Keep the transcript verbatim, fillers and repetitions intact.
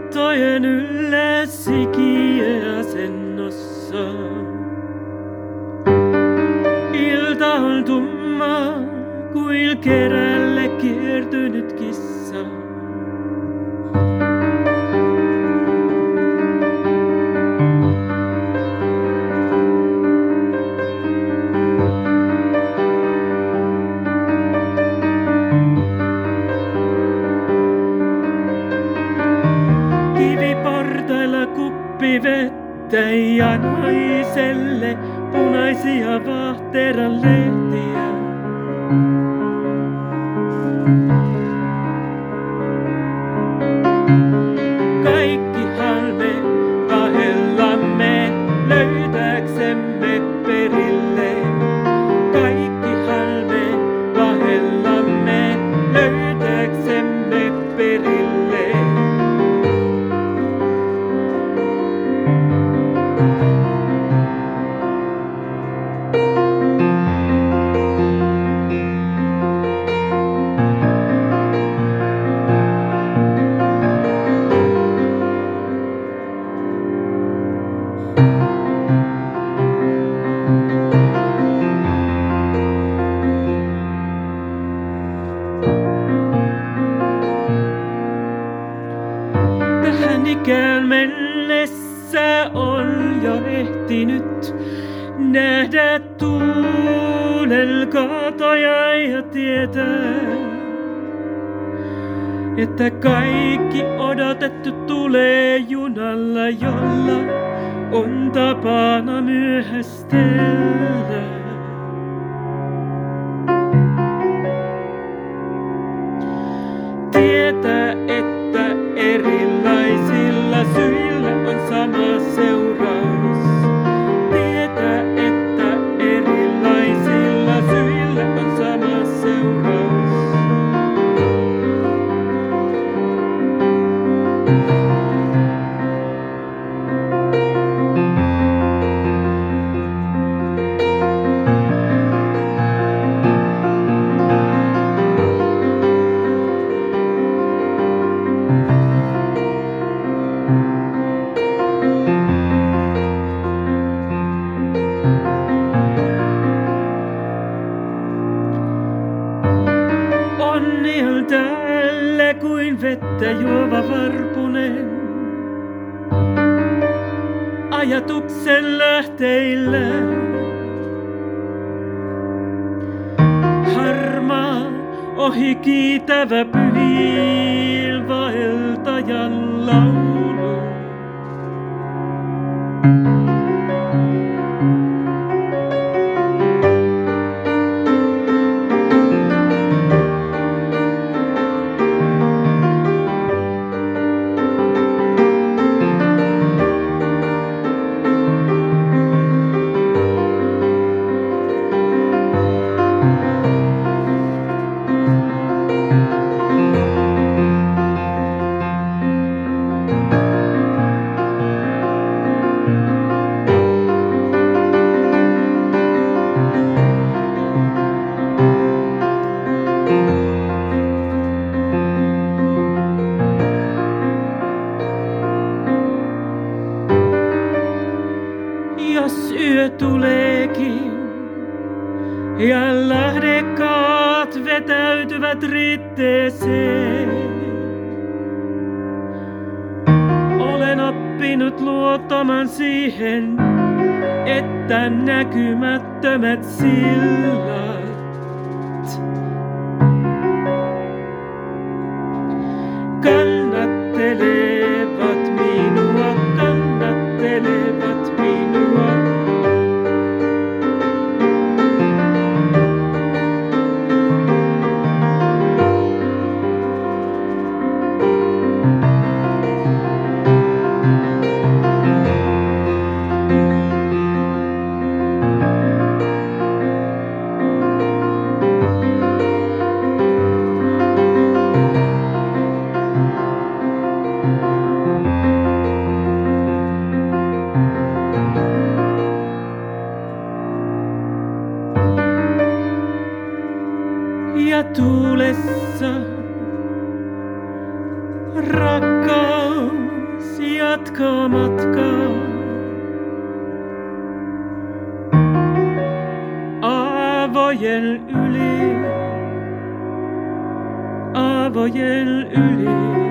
Kattojen yllä sikiöasennossa. Ilta on tumma kuin kerälle kiertynyt kissa. Kiviportailla kuppi vettä ja naiselle punaisia vahteran lehtiä. Kaikkihan me vaellamme löytääksemme perille. Kaikkihan me vaellamme löytääksemme perille. Tähän ikään mennessä on jo ehtinyt nähdä tuulen katoja ja tietää, että kaikki odotettu tulee junalla, jolla on tapana myöhästellä. Tietää, että erilaisilla syillä on sama seuraus. Tietää, että erilaisilla syillä on sama seuraus. Onni on täällä kuin vettä juova varpunen, ajatuksen lähteillä. Harmaa ohi kiitävä pyhiin vaeltajan laulu. Jos yö tuleekin ja lähdekkaat vetäytyvät ritteeseen, olen oppinut luottamaan siihen, että näkymättömät sillat kannattelevat minua, kannattelevat minua. Ja tuulessa rakkaus jatkaa matkaa. Aavojen yli, aavojen yli.